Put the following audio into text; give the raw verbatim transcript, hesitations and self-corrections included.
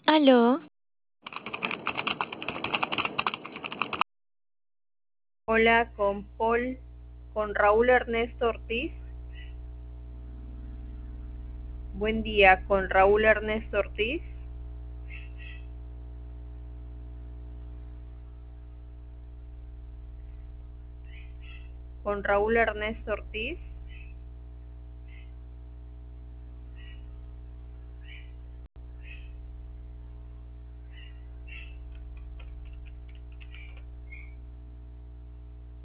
Aló, Hola, con Paul, con Raúl Ernesto Ortiz. Buen día, con Raúl Ernesto Ortiz. Con Raúl Ernesto Ortiz.